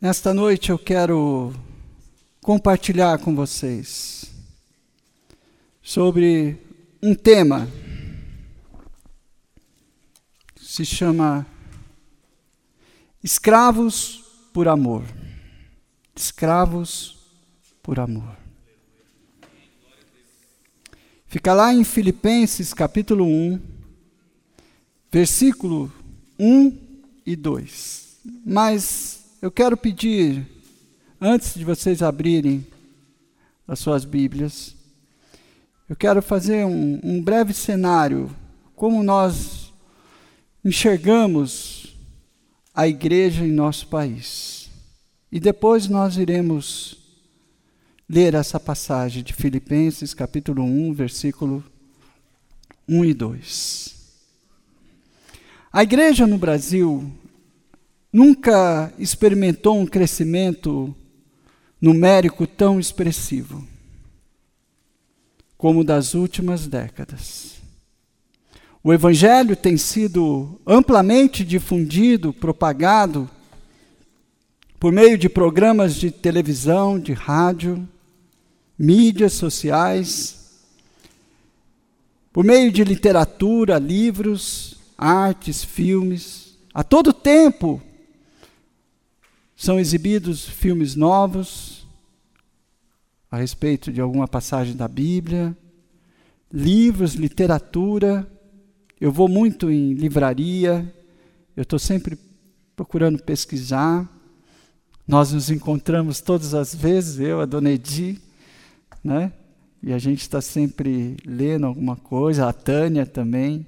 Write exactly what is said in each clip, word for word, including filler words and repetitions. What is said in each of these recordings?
Nesta noite eu quero compartilhar com vocês sobre um tema que se chama Escravos por Amor. Escravos por Amor. Fica lá em Filipenses capítulo um, versículo um e dois. Mas eu quero pedir, antes de vocês abrirem as suas Bíblias, eu quero fazer um, um breve cenário, como nós enxergamos a igreja em nosso país. E depois nós iremos ler essa passagem de Filipenses, capítulo um, versículo um e dois. A igreja no Brasil nunca experimentou um crescimento numérico tão expressivo como das últimas décadas. O Evangelho tem sido amplamente difundido, propagado, por meio de programas de televisão, de rádio, mídias sociais, por meio de literatura, livros, artes, filmes. A todo tempo são exibidos filmes novos a respeito de alguma passagem da Bíblia, livros, literatura. Eu vou muito em livraria, eu estou sempre procurando pesquisar. Nós nos encontramos todas as vezes, eu, a Dona Edi, né? E a gente está sempre lendo alguma coisa, a Tânia também.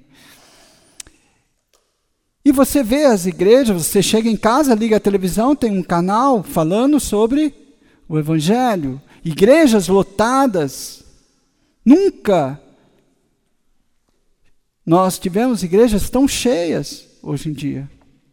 E você vê as igrejas, você chega em casa, liga a televisão, tem um canal falando sobre o Evangelho. Igrejas lotadas. Nunca nós tivemos igrejas tão cheias hoje em dia.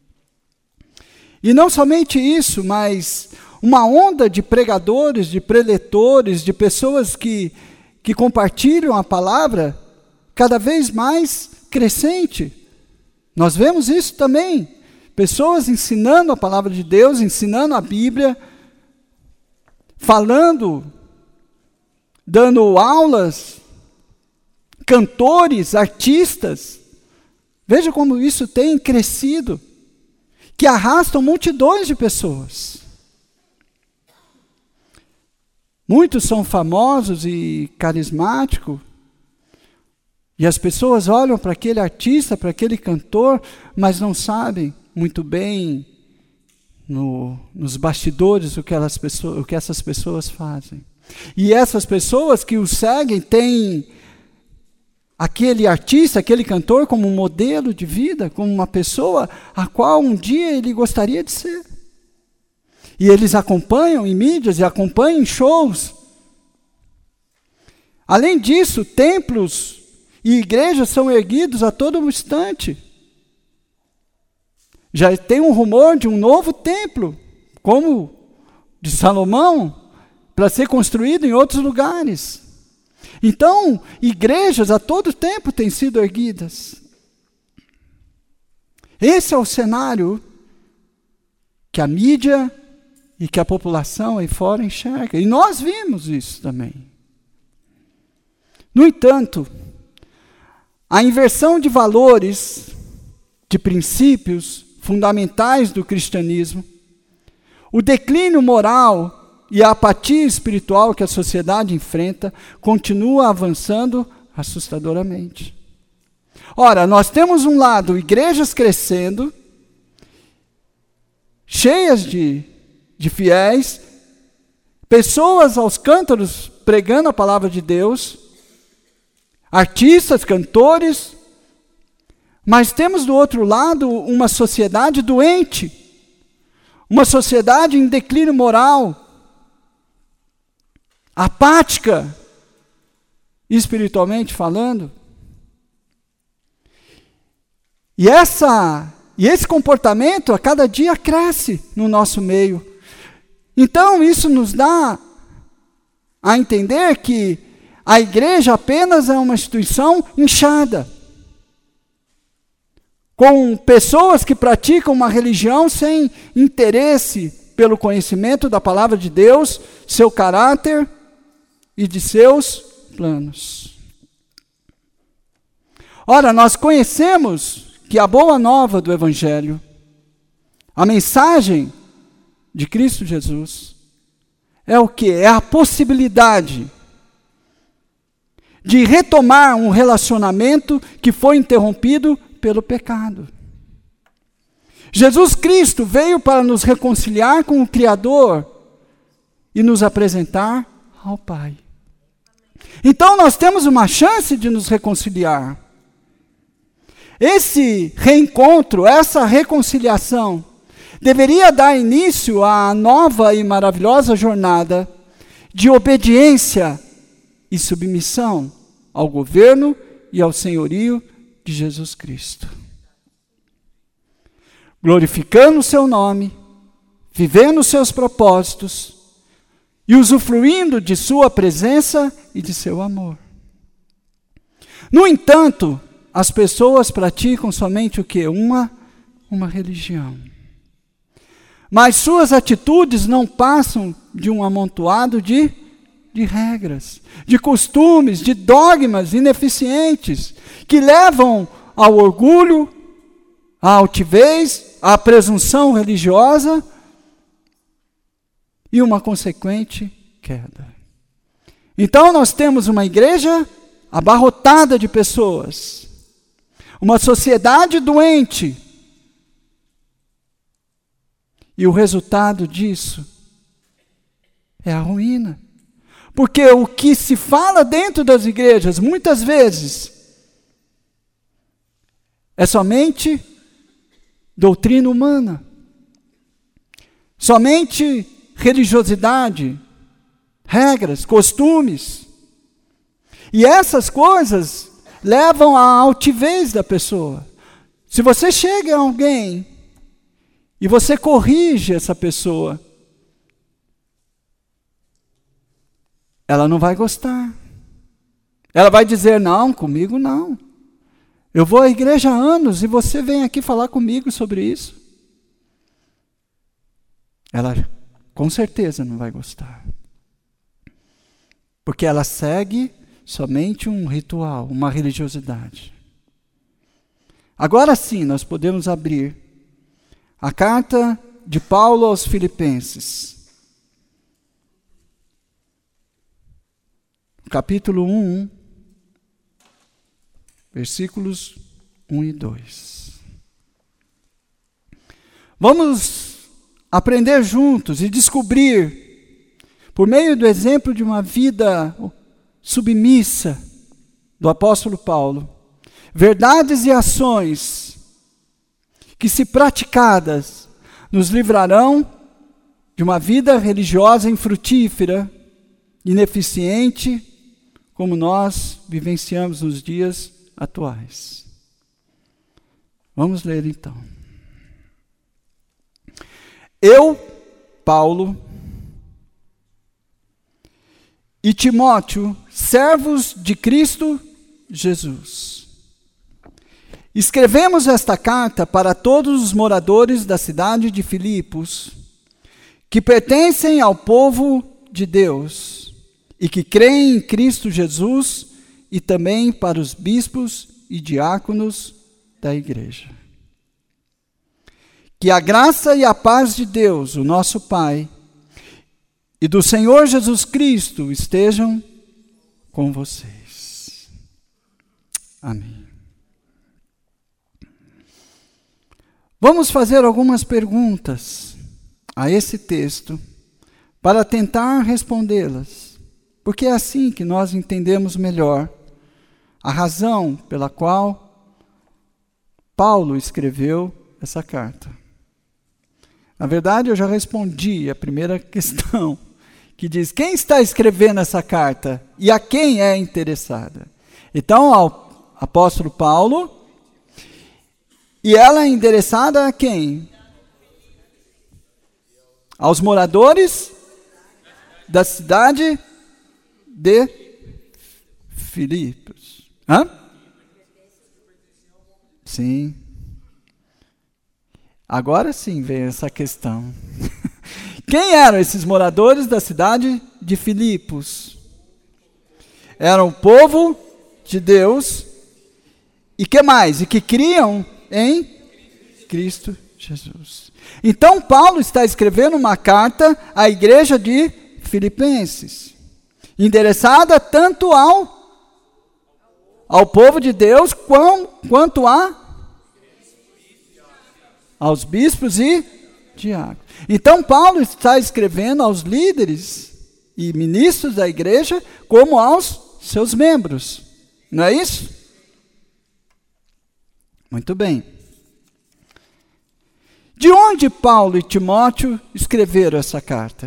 E não somente isso, mas uma onda de pregadores, de preletores, de pessoas que, que compartilham a palavra cada vez mais crescente. Nós vemos isso também, pessoas ensinando a palavra de Deus, ensinando a Bíblia, falando, dando aulas, cantores, artistas. Veja como isso tem crescido, que arrastam multidões de pessoas. Muitos são famosos e carismáticos, e as pessoas olham para aquele artista, para aquele cantor, mas não sabem muito bem no, nos bastidores o que, elas pessoas, o que essas pessoas fazem. E essas pessoas que o seguem têm aquele artista, aquele cantor como um modelo de vida, como uma pessoa a qual um dia ele gostaria de ser. E eles acompanham em mídias e acompanham em shows. Além disso, templos e igrejas são erguidos a todo instante. Já tem um rumor de um novo templo, como de Salomão, para ser construído em outros lugares. Então, igrejas a todo tempo têm sido erguidas. Esse é o cenário que a mídia e que a população aí fora enxerga. E nós vimos isso também. No entanto, a inversão de valores, de princípios fundamentais do cristianismo, o declínio moral e a apatia espiritual que a sociedade enfrenta, continua avançando assustadoramente. Ora, nós temos um lado, igrejas crescendo, cheias de, de fiéis, pessoas aos cântaros pregando a palavra de Deus, artistas, cantores, mas temos do outro lado uma sociedade doente, uma sociedade em declínio moral, apática, espiritualmente falando. E, essa, e esse comportamento a cada dia cresce no nosso meio. Então isso nos dá a entender que a igreja apenas é uma instituição inchada, com pessoas que praticam uma religião sem interesse pelo conhecimento da palavra de Deus, seu caráter e de seus planos. Ora, nós conhecemos que a boa nova do Evangelho, a mensagem de Cristo Jesus, é o que? É a possibilidade de retomar um relacionamento que foi interrompido pelo pecado. Jesus Cristo veio para nos reconciliar com o Criador e nos apresentar ao Pai. Então nós temos uma chance de nos reconciliar. Esse reencontro, essa reconciliação, deveria dar início à nova e maravilhosa jornada de obediência e submissão ao governo e ao senhorio de Jesus Cristo. Glorificando o seu nome, vivendo os seus propósitos e usufruindo de sua presença e de seu amor. No entanto, as pessoas praticam somente o quê? Uma, uma religião. Mas suas atitudes não passam de um amontoado de, de regras, de costumes, de dogmas ineficientes, que levam ao orgulho, à altivez, à presunção religiosa e uma consequente queda. Então nós temos uma igreja abarrotada de pessoas, uma sociedade doente, e o resultado disso é a ruína. Porque o que se fala dentro das igrejas, muitas vezes, é somente doutrina humana, somente religiosidade, regras, costumes. E essas coisas levam à altivez da pessoa. Se você chega a alguém e você corrige essa pessoa, ela não vai gostar. Ela vai dizer, não, comigo não. Eu vou à igreja há anos e você vem aqui falar comigo sobre isso. Ela com certeza não vai gostar. Porque ela segue somente um ritual, uma religiosidade. Agora sim, nós podemos abrir a carta de Paulo aos Filipenses. Capítulo um, versículos um e dois. Vamos aprender juntos e descobrir, por meio do exemplo de uma vida submissa do apóstolo Paulo, verdades e ações que, se praticadas, nos livrarão de uma vida religiosa infrutífera, ineficiente, como nós vivenciamos nos dias atuais. Vamos ler então. Eu, Paulo, e Timóteo, servos de Cristo Jesus, escrevemos esta carta para todos os moradores da cidade de Filipos, que pertencem ao povo de Deus e que creem em Cristo Jesus, e também para os bispos e diáconos da igreja. Que a graça e a paz de Deus, o nosso Pai, e do Senhor Jesus Cristo estejam com vocês. Amém. Vamos fazer algumas perguntas a esse texto para tentar respondê-las, porque é assim que nós entendemos melhor a razão pela qual Paulo escreveu essa carta. Na verdade, eu já respondi a primeira questão, que diz, quem está escrevendo essa carta e a quem é interessada? Então, ao apóstolo Paulo, e ela é endereçada a quem? Aos moradores da cidade de Filipos. Hã? Sim. Agora sim vem essa questão. Quem eram esses moradores da cidade de Filipos? Eram o povo de Deus e que mais? E que criam em Cristo Jesus. Então Paulo está escrevendo uma carta à igreja de Filipenses, endereçada tanto ao ao povo de Deus quão, quanto a aos bispos e diáconos. Então Paulo está escrevendo aos líderes e ministros da igreja como aos seus membros. Não é isso? Muito bem. De onde Paulo e Timóteo escreveram essa carta?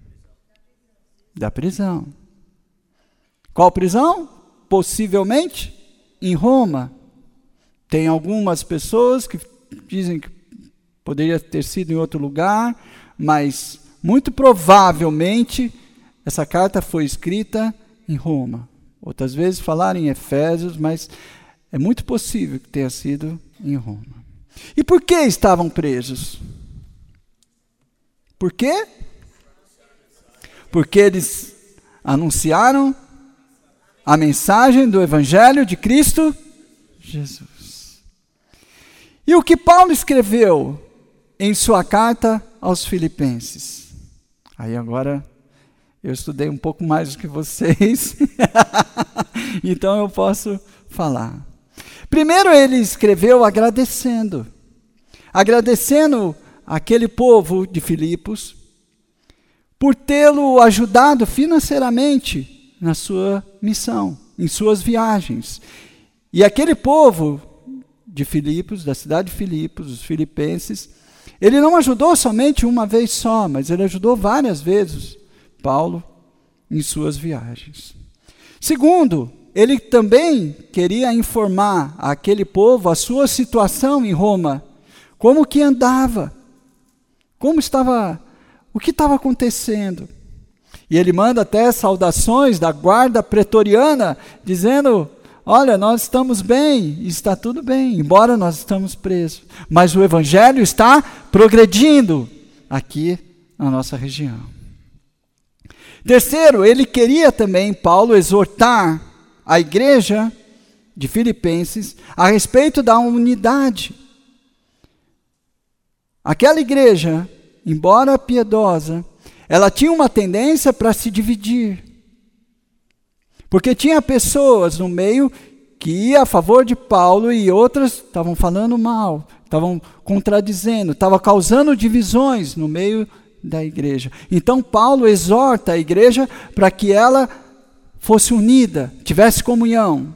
Da prisão. Qual prisão? Possivelmente em Roma. Tem algumas pessoas que dizem que poderia ter sido em outro lugar, mas muito provavelmente essa carta foi escrita em Roma. Outras vezes falaram em Efésios, mas é muito possível que tenha sido em Roma. E por que estavam presos? Por quê? Porque eles anunciaram a mensagem do Evangelho de Cristo Jesus. E o que Paulo escreveu em sua carta aos Filipenses? Aí agora eu estudei um pouco mais do que vocês, então eu posso falar. Primeiro ele escreveu agradecendo, agradecendo aquele povo de Filipos por tê-lo ajudado financeiramente na sua missão, em suas viagens. E aquele povo de Filipos, da cidade de Filipos, os filipenses, ele não ajudou somente uma vez só, mas ele ajudou várias vezes Paulo em suas viagens. Segundo, ele também queria informar aquele povo a sua situação em Roma, como que andava, como estava, o que estava acontecendo. E ele manda até saudações da guarda pretoriana, dizendo, olha, nós estamos bem, está tudo bem, embora nós estamos presos. Mas o evangelho está progredindo aqui na nossa região. Terceiro, ele queria também, Paulo, exortar a igreja de Filipenses a respeito da unidade. Aquela igreja, embora piedosa, ela tinha uma tendência para se dividir. Porque tinha pessoas no meio que ia a favor de Paulo e outras estavam falando mal, estavam contradizendo, estavam causando divisões no meio da igreja. Então Paulo exorta a igreja para que ela fosse unida, tivesse comunhão.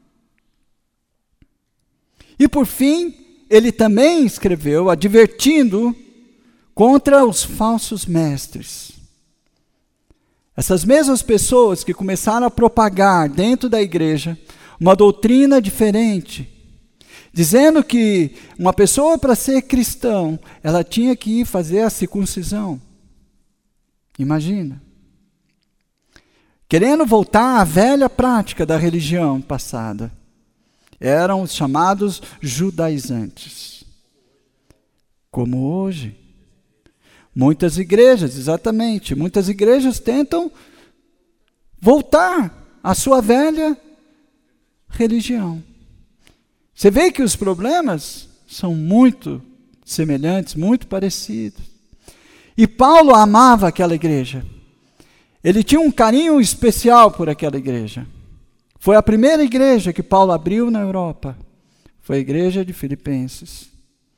E por fim, ele também escreveu advertindo contra os falsos mestres. Essas mesmas pessoas que começaram a propagar dentro da igreja uma doutrina diferente, dizendo que uma pessoa para ser cristão, ela tinha que ir fazer a circuncisão. Imagina. Querendo voltar à velha prática da religião passada. Eram os chamados judaizantes. Como hoje. Muitas igrejas, exatamente, muitas igrejas tentam voltar à sua velha religião. Você vê que os problemas são muito semelhantes, muito parecidos. E Paulo amava aquela igreja. Ele tinha um carinho especial por aquela igreja. Foi a primeira igreja que Paulo abriu na Europa. Foi a igreja de Filipenses.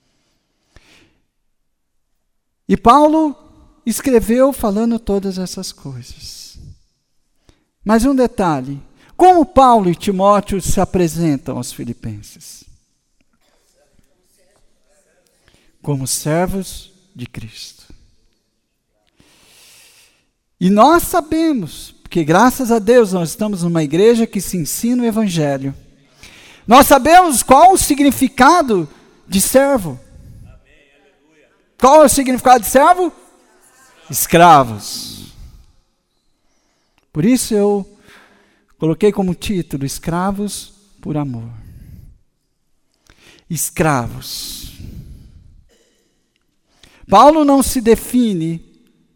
E Paulo escreveu falando todas essas coisas. Mas um detalhe, como Paulo e Timóteo se apresentam aos filipenses? Como servos de Cristo. E nós sabemos, porque graças a Deus nós estamos numa igreja que se ensina o evangelho. Nós sabemos qual o significado de servo. Qual é o significado de servo? Escravos. Por isso eu coloquei como título, Escravos por Amor. Escravos. Paulo não se define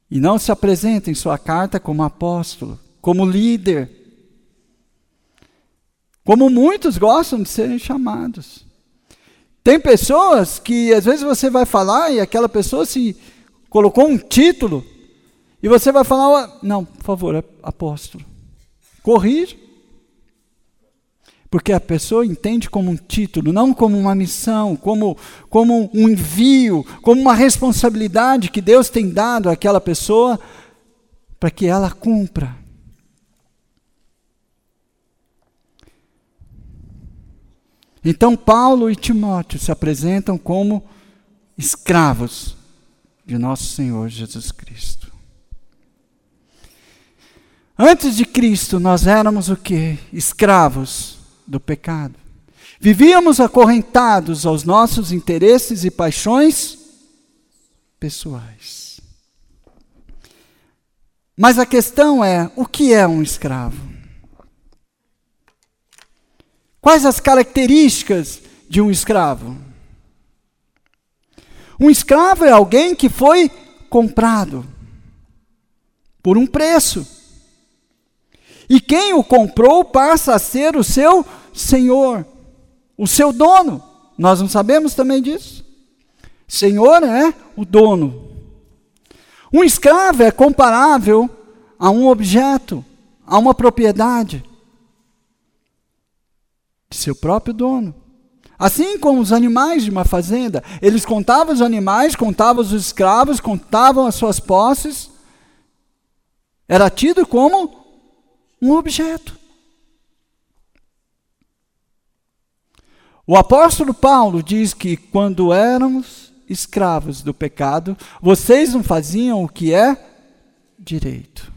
E não se apresenta em sua carta como apóstolo, como líder, como muitos gostam de serem chamados. Tem pessoas que às vezes você vai falar e aquela pessoa se colocou um título e você vai falar, não, por favor, apóstolo. Corrige. Porque a pessoa entende como um título, não como uma missão, como, como um envio, como uma responsabilidade que Deus tem dado àquela pessoa para que ela cumpra. Então Paulo e Timóteo se apresentam como escravos de nosso Senhor Jesus Cristo. Antes de Cristo nós éramos o quê? Escravos do pecado. Vivíamos acorrentados aos nossos interesses e paixões pessoais. Mas a questão é, o que é um escravo? Quais as características de um escravo? Um escravo é alguém que foi comprado por um preço. E quem o comprou passa a ser o seu senhor, o seu dono. Nós não sabemos também disso? Senhor é o dono. Um escravo é comparável a um objeto, a uma propriedade de seu próprio dono. Assim como os animais de uma fazenda, eles contavam os animais, contavam os escravos, contavam as suas posses. Era tido como um objeto. O apóstolo Paulo diz que quando éramos escravos do pecado, vocês não faziam o que é direito.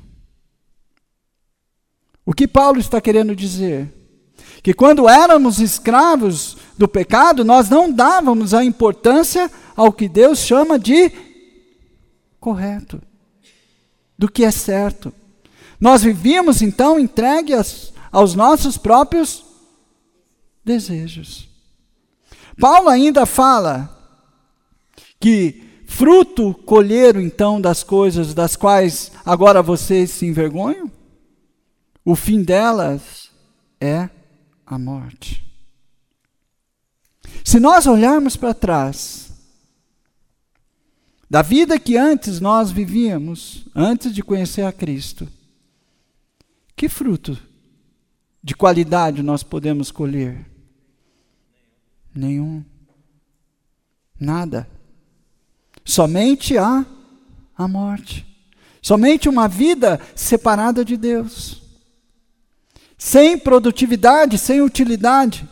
O que Paulo está querendo dizer? Que quando éramos escravos do pecado, nós não dávamos a importância ao que Deus chama de correto, do que é certo. Nós vivíamos então entregues aos nossos próprios desejos. Paulo ainda fala que fruto colheram então das coisas das quais agora vocês se envergonham, o fim delas é a morte. Se nós olharmos para trás, da vida que antes nós vivíamos, antes de conhecer a Cristo, que fruto de qualidade nós podemos colher? Nenhum. Nada. Somente a, a morte. Somente uma vida separada de Deus. Sem produtividade, sem utilidade.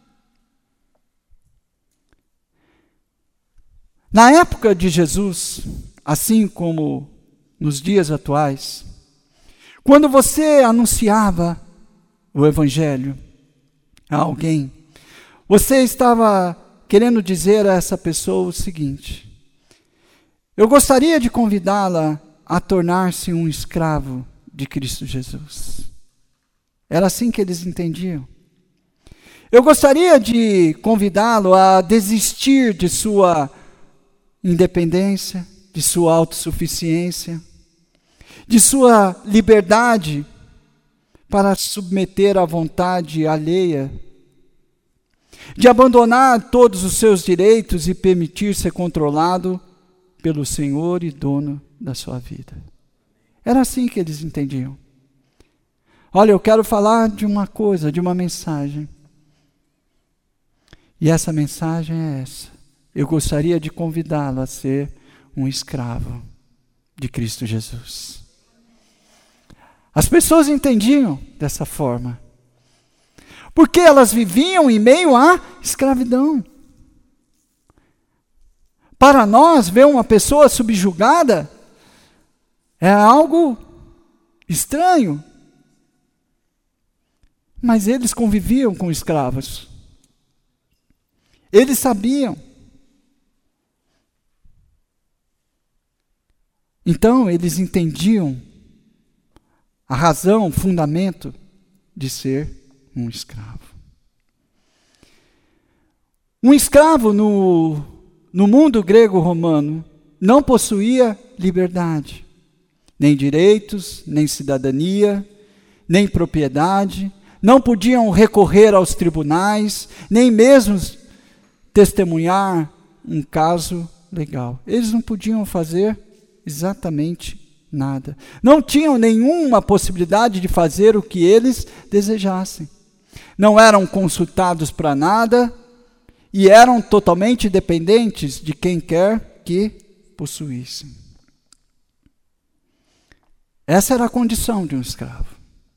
Na época de Jesus, assim como nos dias atuais, quando você anunciava o Evangelho a alguém, você estava querendo dizer a essa pessoa o seguinte: eu gostaria de convidá-la a tornar-se um escravo de Cristo Jesus. Era assim que eles entendiam. Eu gostaria de convidá-lo a desistir de sua independência, de sua autossuficiência, de sua liberdade para submeter à vontade alheia, de abandonar todos os seus direitos e permitir ser controlado pelo Senhor e dono da sua vida. Era assim que eles entendiam. Olha, eu quero falar de uma coisa, de uma mensagem. E essa mensagem é essa. Eu gostaria de convidá-lo a ser um escravo de Cristo Jesus. As pessoas entendiam dessa forma. Porque elas viviam em meio à escravidão. Para nós, ver uma pessoa subjugada é algo estranho. Mas eles conviviam com escravos. Eles sabiam. Então, eles entendiam a razão, o fundamento de ser um escravo. Um escravo no, no mundo grego-romano não possuía liberdade. nem direitos, nem cidadania, nem propriedade, não podiam recorrer aos tribunais, nem mesmo testemunhar um caso legal. Eles não podiam fazer exatamente nada. Não tinham nenhuma possibilidade de fazer o que eles desejassem. Não eram consultados para nada e eram totalmente dependentes de quem quer que possuíssem. Essa era a condição de um escravo.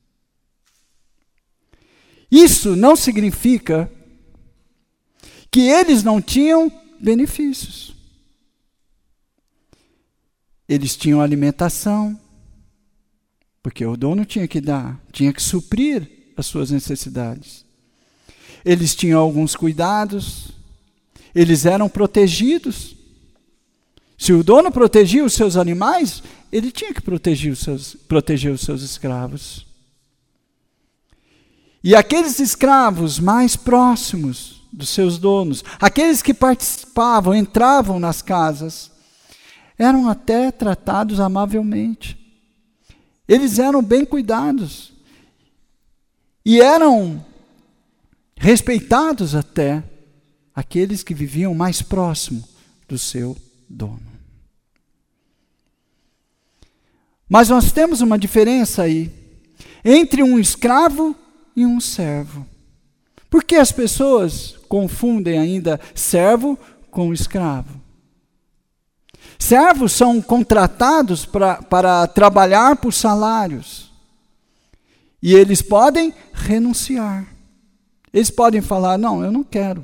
Isso não significa que eles não tinham benefícios. Eles tinham alimentação, porque o dono tinha que dar, tinha que suprir as suas necessidades. Eles tinham alguns cuidados, eles eram protegidos. Se o dono protegia os seus animais, ele tinha que proteger os seus, proteger os seus escravos. E aqueles escravos mais próximos dos seus donos, aqueles que participavam, entravam nas casas, eram até tratados amavelmente. Eles eram bem cuidados. E eram respeitados até aqueles que viviam mais próximo do seu dono. Mas nós temos uma diferença aí entre um escravo e um servo. Por que as pessoas confundem ainda servo com escravo? Servos são contratados pra, para trabalhar por salários. E eles podem renunciar. Eles podem falar, não, eu não quero.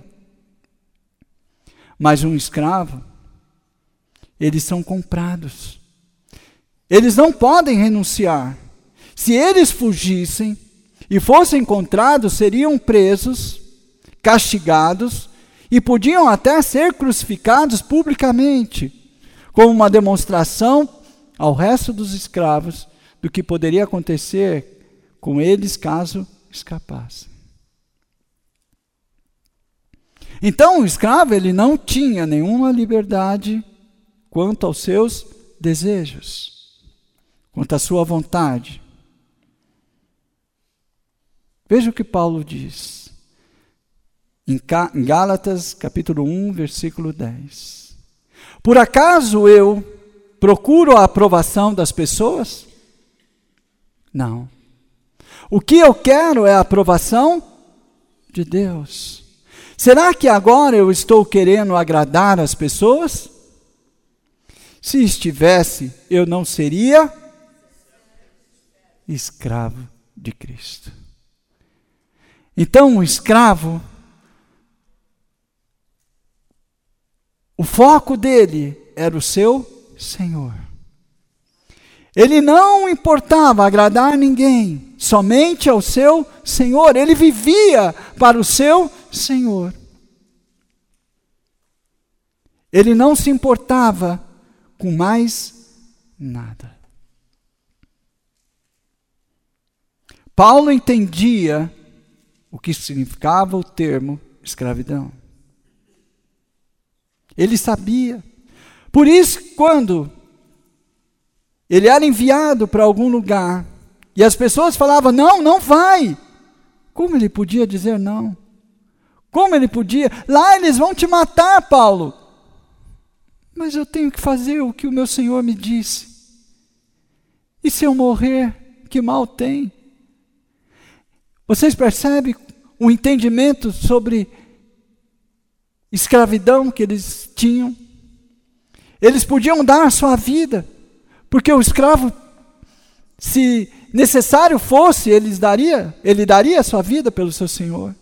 Mas um escravo, eles são comprados. Eles não podem renunciar. Se eles fugissem e fossem encontrados, seriam presos, castigados e podiam até ser crucificados publicamente, como uma demonstração ao resto dos escravos do que poderia acontecer com eles caso escapassem. Então o escravo ele não tinha nenhuma liberdade quanto aos seus desejos, quanto à sua vontade. Veja o que Paulo diz em Gálatas capítulo um, versículo dez. Por acaso eu procuro a aprovação das pessoas? Não. O que eu quero é a aprovação de Deus. Será que agora eu estou querendo agradar as pessoas? Se estivesse, eu não seria escravo de Cristo. Então, o escravo, o foco dele era o seu Senhor. Ele não importava agradar ninguém, somente ao seu Senhor. Ele vivia para o seu Senhor. Ele não se importava com mais nada. Paulo entendia o que significava o termo escravidão. Ele sabia. Por isso, quando ele era enviado para algum lugar, e as pessoas falavam, não, não vai. Como ele podia dizer não? Como ele podia? Lá eles vão te matar, Paulo. Mas eu tenho que fazer o que o meu Senhor me disse. E se eu morrer, que mal tem? Vocês percebem o entendimento sobre escravidão que eles tinham? Eles podiam dar a sua vida, porque o escravo, se necessário fosse, ele daria, ele daria a sua vida pelo seu Senhor.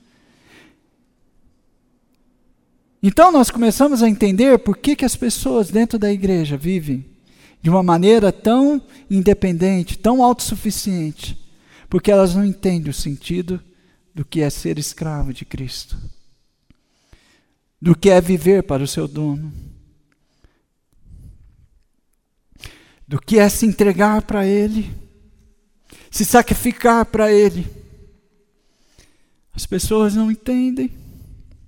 Então nós começamos a entender por que, que as pessoas dentro da igreja vivem de uma maneira tão independente, tão autossuficiente, porque elas não entendem o sentido do que é ser escravo de Cristo, do que é viver para o seu dono, do que é se entregar para Ele, se sacrificar para Ele. As pessoas não entendem.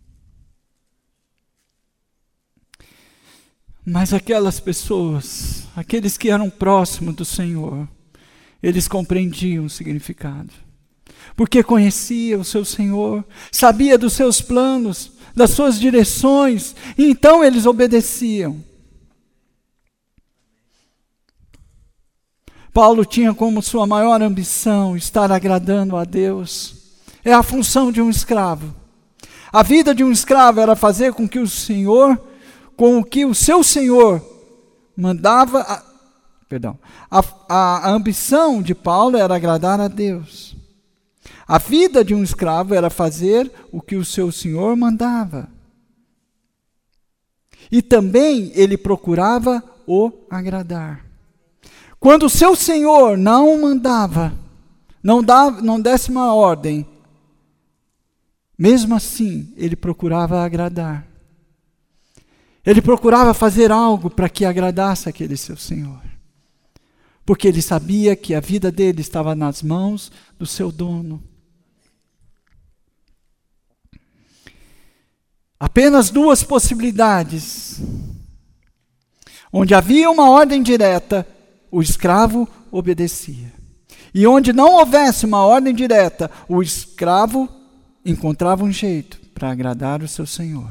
Mas aquelas pessoas aqueles que eram próximos do Senhor, eles compreendiam o significado. Porque conhecia o seu Senhor, sabia dos seus planos, das suas direções, e então eles obedeciam. Paulo tinha como sua maior ambição estar agradando a Deus. É a função de um escravo. A vida de um escravo era fazer com que o Senhor, com o que o seu Senhor mandava, a, perdão, a, a, a ambição de Paulo era agradar a Deus. A vida de um escravo era fazer o que o seu senhor mandava. E também ele procurava o agradar. Quando o seu senhor não mandava, não, dava, não desse uma ordem, mesmo assim ele procurava agradar. Ele procurava fazer algo para que agradasse aquele seu senhor. Porque ele sabia que a vida dele estava nas mãos do seu dono. Apenas duas possibilidades. Onde havia uma ordem direta, o escravo obedecia. E onde não houvesse uma ordem direta, o escravo encontrava um jeito para agradar o seu senhor.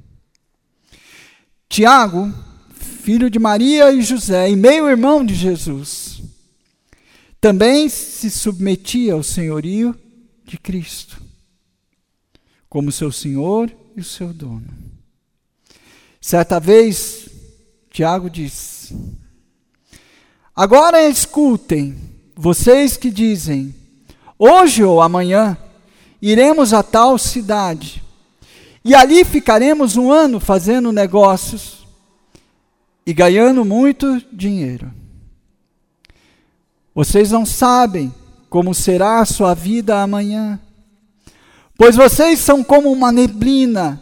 Tiago, filho de Maria e José, e meio-irmão de Jesus, também se submetia ao senhorio de Cristo, como seu senhor e o seu dono. Certa vez, Tiago disse: agora escutem, vocês que dizem, hoje ou amanhã, iremos a tal cidade, e ali ficaremos um ano fazendo negócios e ganhando muito dinheiro. Vocês não sabem como será a sua vida amanhã, pois vocês são como uma neblina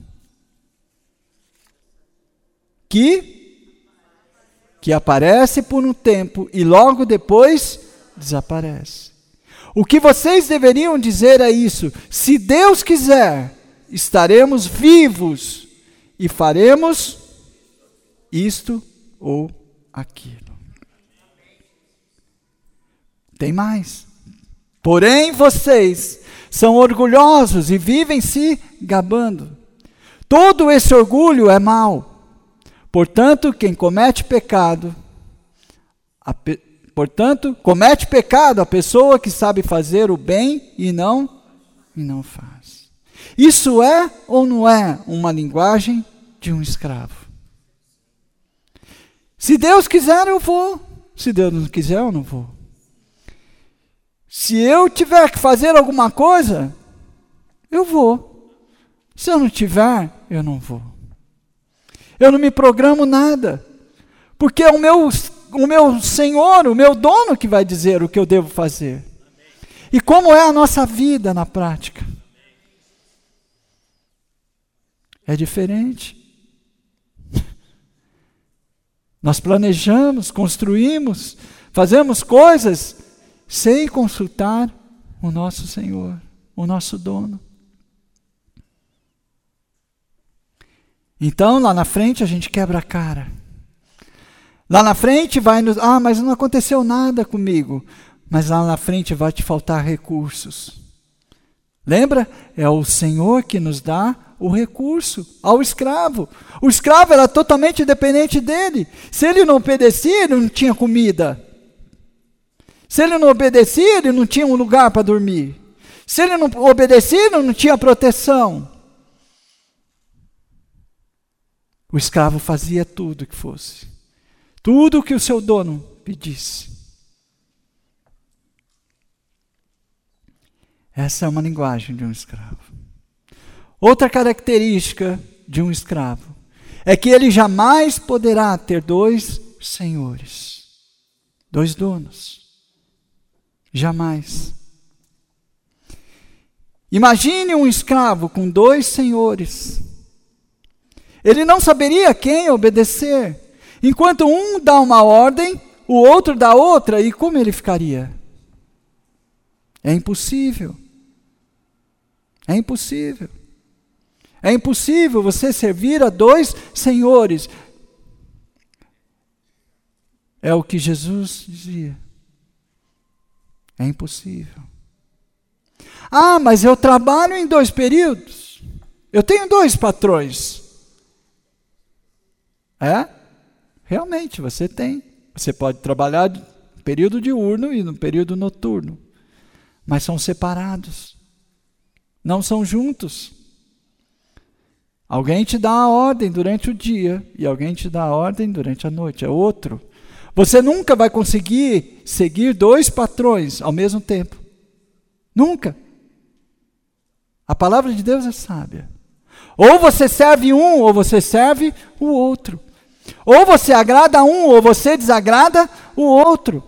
que, que aparece por um tempo e logo depois desaparece. O que vocês deveriam dizer é isso: se Deus quiser, estaremos vivos e faremos isto ou aquilo. Tem mais. Porém, vocês são orgulhosos e vivem se gabando. Todo esse orgulho é mau. Portanto, quem comete pecado, a pe, portanto, comete pecado a pessoa que sabe fazer o bem e não, e não faz. Isso é ou não é uma linguagem de um escravo? Se Deus quiser, eu vou. Se Deus não quiser, eu não vou. Se eu tiver que fazer alguma coisa, eu vou. Se eu não tiver, eu não vou. Eu não me programo nada, porque é o meu, o meu Senhor, o meu dono que vai dizer o que eu devo fazer. E como é a nossa vida na prática? É diferente. Nós planejamos, construímos, fazemos coisas sem consultar o nosso Senhor, o nosso dono. Então, lá na frente, a gente quebra a cara. Lá na frente vai nos... Ah, mas não aconteceu nada comigo. Mas lá na frente vai te faltar recursos. Lembra? É o Senhor que nos dá o recurso ao escravo. O escravo era totalmente dependente dele. Se ele não obedecia, ele não tinha comida. Se ele não obedecia, ele não tinha um lugar para dormir. Se ele não obedecia, ele não tinha proteção. O escravo fazia tudo que fosse. Tudo que o seu dono pedisse. Essa é uma linguagem de um escravo. Outra característica de um escravo é que ele jamais poderá ter dois senhores, dois donos. Jamais. Imagine um escravo com dois senhores. Ele não saberia a quem obedecer. Enquanto um dá uma ordem, o outro dá outra, e como ele ficaria? É impossível. É impossível. É impossível você servir a dois senhores. É o que Jesus dizia. É impossível. Ah, mas eu trabalho em dois períodos. Eu tenho dois patrões. É? Realmente, você tem. Você pode trabalhar no período diurno e no período noturno. Mas são separados. Não são juntos. Alguém te dá a ordem durante o dia e alguém te dá a ordem durante a noite. É outro. Você nunca vai conseguir seguir dois patrões ao mesmo tempo. Nunca. A palavra de Deus é sábia. Ou você serve um, ou você serve o outro. Ou você agrada um, ou você desagrada o outro.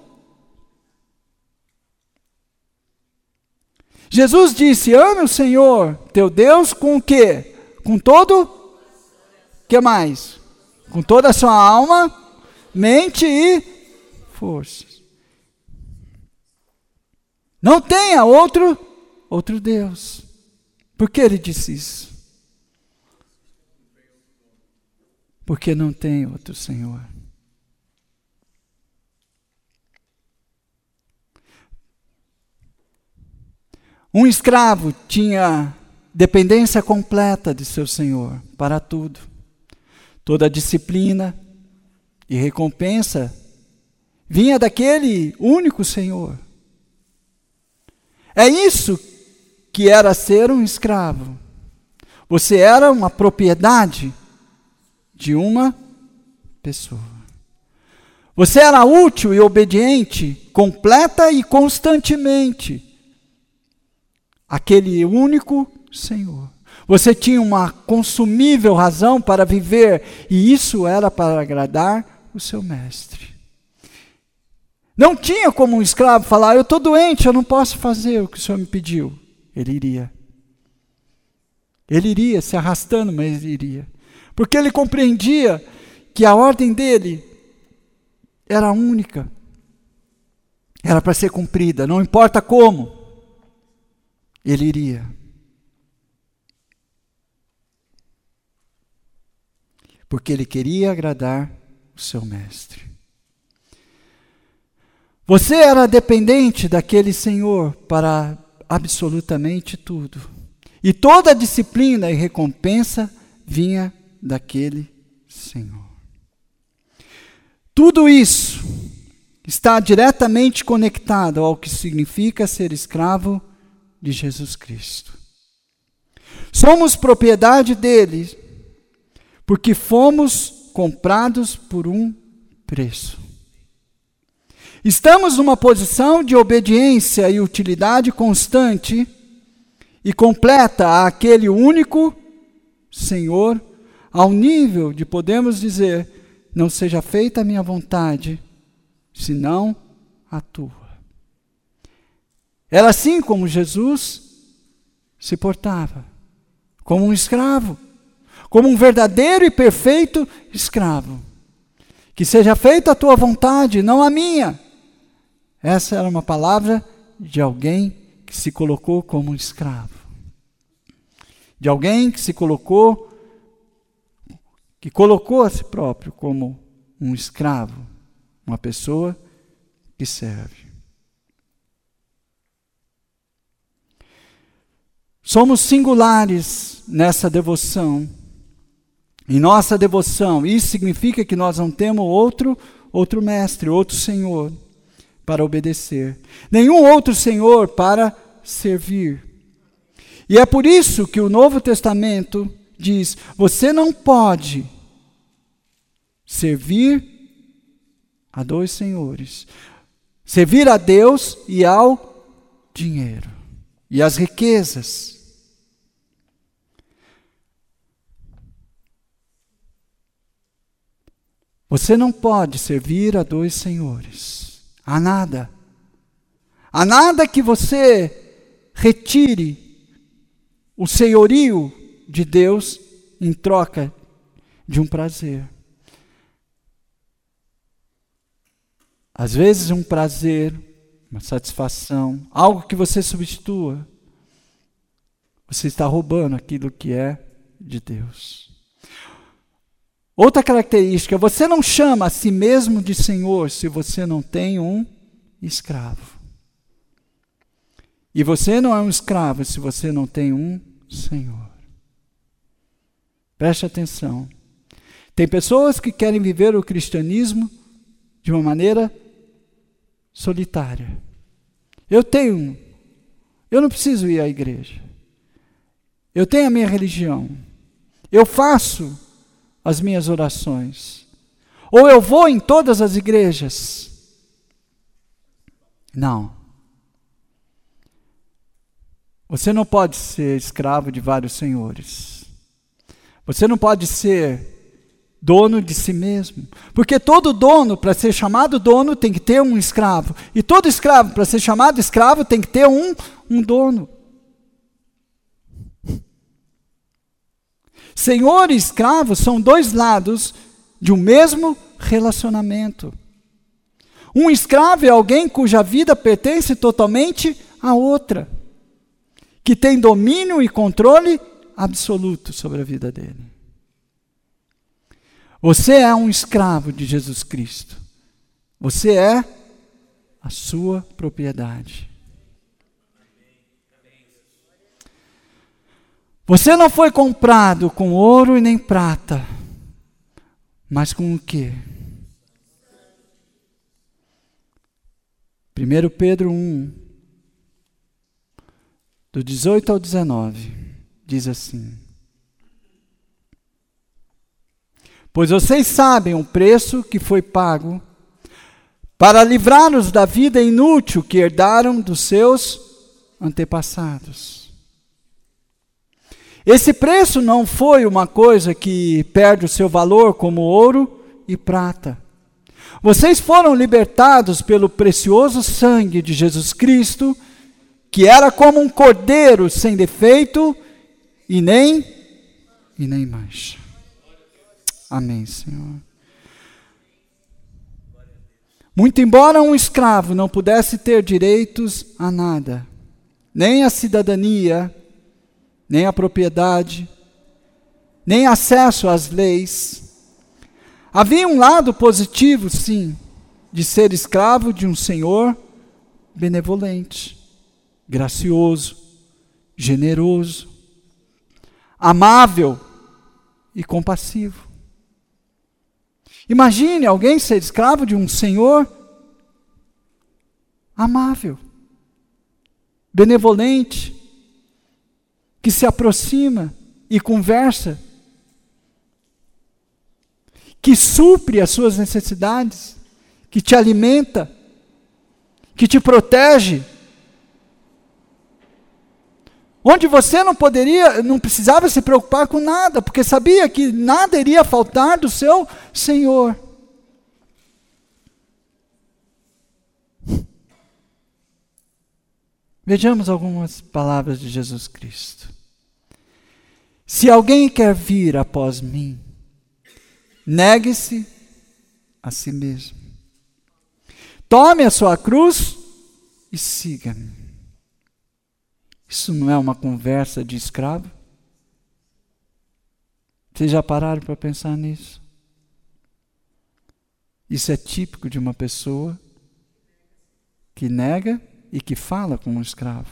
Jesus disse, ame o Senhor, teu Deus, com o quê? Com todo, o que mais? Com toda a sua alma, mente e forças. Não tenha outro, outro Deus. Por que ele disse isso? Porque não tem outro Senhor. Um escravo tinha dependência completa de seu senhor para tudo. Toda a disciplina e recompensa vinha daquele único Senhor. É isso que era ser um escravo. Você era uma propriedade de uma pessoa. Você era útil e obediente, completa e constantemente aquele único Senhor. Você tinha uma consumível razão para viver, e isso era para agradar o seu mestre. Não tinha como um escravo falar, eu estou doente, eu não posso fazer o que o Senhor me pediu. Ele iria. Ele iria, se arrastando, mas ele iria. Porque ele compreendia que a ordem dele era única. Era para ser cumprida, não importa como. Ele iria. Porque ele queria agradar o seu mestre. Você era dependente daquele Senhor para absolutamente tudo. E toda a disciplina e recompensa vinha daquele Senhor. Tudo isso está diretamente conectado ao que significa ser escravo de Jesus Cristo. Somos propriedade dele, porque fomos comprados por um preço. Estamos numa posição de obediência e utilidade constante e completa àquele único Senhor, ao nível de podermos dizer, não seja feita a minha vontade, senão a tua. Era assim como Jesus se portava, como um escravo, como um verdadeiro e perfeito escravo. Que seja feita a tua vontade, não a minha. Essa era uma palavra de alguém que se colocou como um escravo. De alguém que se colocou, que colocou a si próprio como um escravo, uma pessoa que serve. Somos singulares nessa devoção. Em nossa devoção, isso significa que nós não temos outro, outro mestre, outro Senhor para obedecer. Nenhum outro Senhor para servir. E é por isso que o Novo Testamento diz, você não pode servir a dois senhores. Servir a Deus e ao dinheiro. E às riquezas. Você não pode servir a dois senhores. A nada. A nada que você retire o senhorio de Deus em troca de um prazer. Às vezes um prazer, uma satisfação, algo que você substitua. Você está roubando aquilo que é de Deus. Outra característica, você não chama a si mesmo de Senhor se você não tem um escravo. E você não é um escravo se você não tem um Senhor. Preste atenção. Tem pessoas que querem viver o cristianismo de uma maneira solitária. Eu tenho, eu não preciso ir à igreja. Eu tenho a minha religião. Eu faço as minhas orações. Ou eu vou em todas as igrejas. Não. Você não pode ser escravo de vários senhores. Você não pode ser dono de si mesmo. Porque todo dono, para ser chamado dono, tem que ter um escravo. E todo escravo, para ser chamado escravo, tem que ter um, um dono. Senhor e escravo são dois lados de um mesmo relacionamento. Um escravo é alguém cuja vida pertence totalmente a outra, que tem domínio e controle absoluto sobre a vida dele. Você é um escravo de Jesus Cristo. Você é a sua propriedade. Você não foi comprado com ouro e nem prata, mas com o quê? primeiro Pedro um, do dezoito ao dezenove, diz assim: Pois vocês sabem o preço que foi pago para livrar-nos da vida inútil que herdaram dos seus antepassados. Esse preço não foi uma coisa que perde o seu valor como ouro e prata. Vocês foram libertados pelo precioso sangue de Jesus Cristo, que era como um cordeiro sem defeito e nem, e nem mancha. Amém, Senhor. Muito embora um escravo não pudesse ter direitos a nada, nem a cidadania, nem a propriedade, nem acesso às leis, havia um lado positivo, sim, de ser escravo de um Senhor benevolente, gracioso, generoso, amável e compassivo. Imagine alguém ser escravo de um Senhor amável, benevolente, que se aproxima e conversa, que supre as suas necessidades, que te alimenta, que te protege, onde você não poderia, não precisava se preocupar com nada, porque sabia que nada iria faltar do seu Senhor. Vejamos algumas palavras de Jesus Cristo. Se alguém quer vir após mim, negue-se a si mesmo. Tome a sua cruz e siga-me. Isso não é uma conversa de escravo? Vocês já pararam para pensar nisso? Isso é típico de uma pessoa que nega e que fala como um escravo.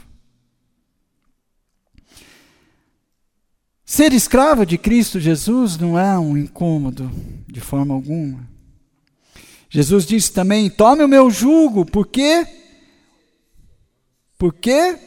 Ser escravo de Cristo Jesus não é um incômodo de forma alguma. Jesus disse também: tome o meu jugo, por quê? Porque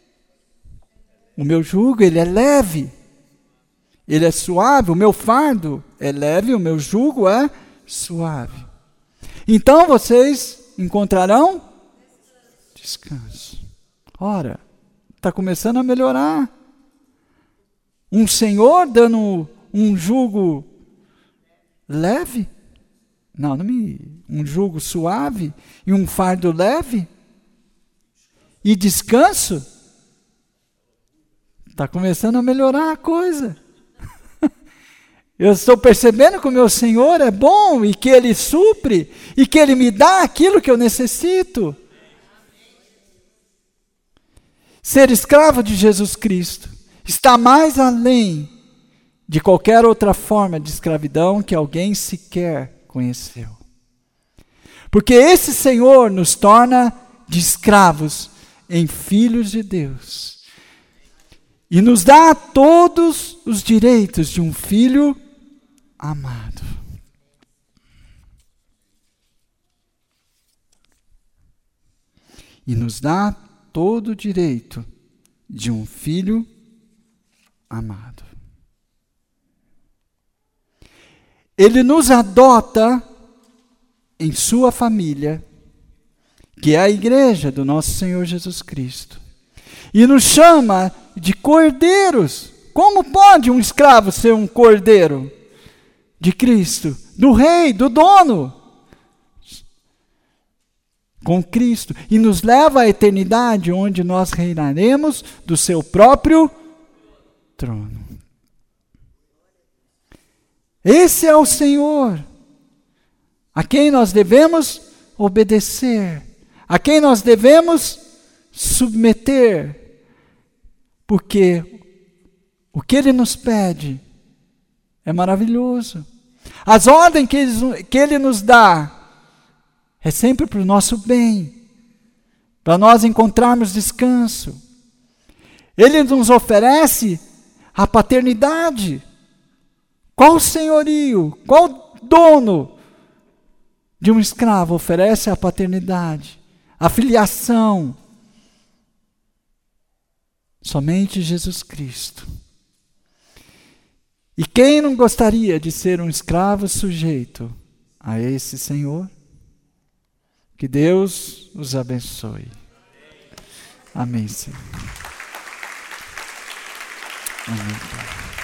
o meu jugo, ele é leve, ele é suave, o meu fardo é leve, o meu jugo é suave. Então vocês encontrarão descanso. Ora, está começando a melhorar. Um Senhor dando um jugo leve? Não, não me... Um jugo suave e um fardo leve? E descanso? Está começando a melhorar a coisa. Eu estou percebendo que o meu Senhor é bom e que Ele supre e que Ele me dá aquilo que eu necessito. Ser escravo de Jesus Cristo está mais além de qualquer outra forma de escravidão que alguém sequer conheceu. Porque esse Senhor nos torna de escravos em filhos de Deus. E nos dá todos os direitos de um filho amado. E nos dá todo o direito de um filho amado. Ele nos adota em sua família, que é a igreja do nosso Senhor Jesus Cristo. E nos chama de cordeiros. Como pode um escravo ser um cordeiro de Cristo, do rei, do dono? Com Cristo, e nos leva à eternidade, onde nós reinaremos do seu próprio trono. Esse é o Senhor, a quem nós devemos obedecer, a quem nós devemos submeter, porque o que Ele nos pede é maravilhoso. As ordens que Ele, que ele nos dá é sempre para o nosso bem, para nós encontrarmos descanso. Ele nos oferece a paternidade. Qual senhorio, qual dono de um escravo oferece a paternidade, a filiação? Somente Jesus Cristo. E quem não gostaria de ser um escravo sujeito a esse Senhor? Que Deus os abençoe. Amém, Senhor. Amém.